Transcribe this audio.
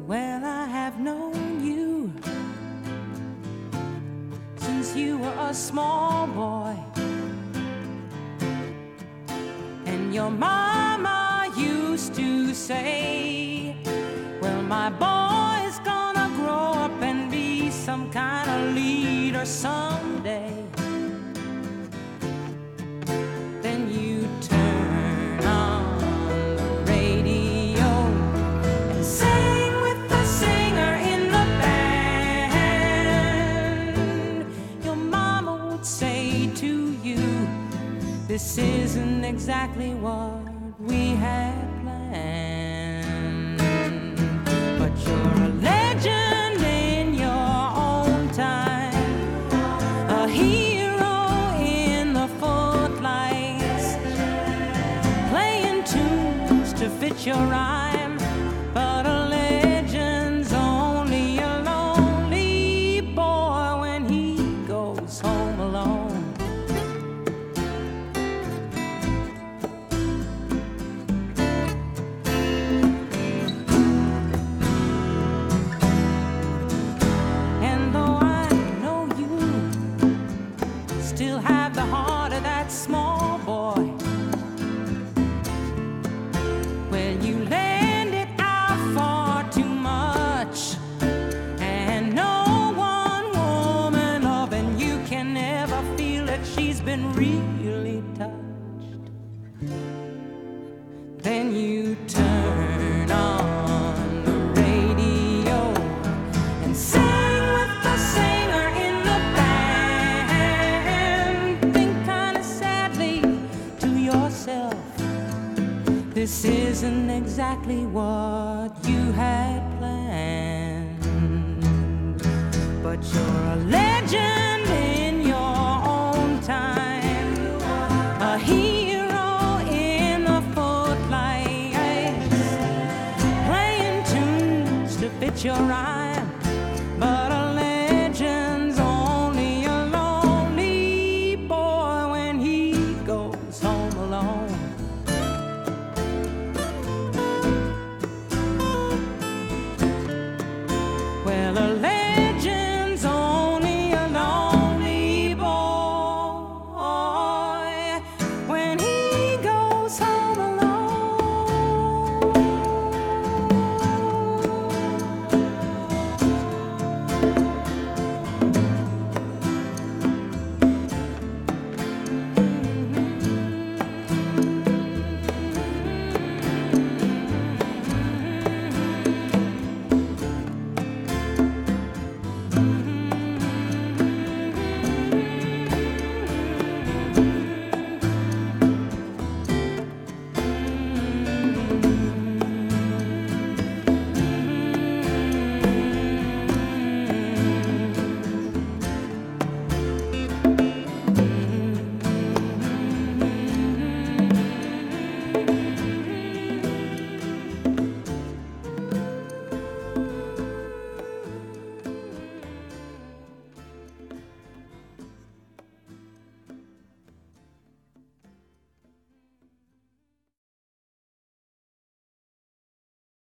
Well, I have known you since you were a small boy, and your mama used to say, well, my boy's gonna grow up and be some kind of leader someday. Then you turn on the radio and sing with the singer in the band. Your mama would say to you, this isn't exactly what we had planned, but you're a legend in your own time, a hero in the footlights, playing tunes to fit your rhyme, but a legend's only a lonely boy when he goes home alone. Still have the heart of that small boy. Well, you lend it out far too much, and no one woman loving you can ever feel that she's been really touched. Then you turn on the radio and sing with the singer in the band. Think kind of sadly to yourself, this isn't exactly what you had planned, but you're a legend in your own time, a hero in the footlights, playing tunes to fit your rhyme, but a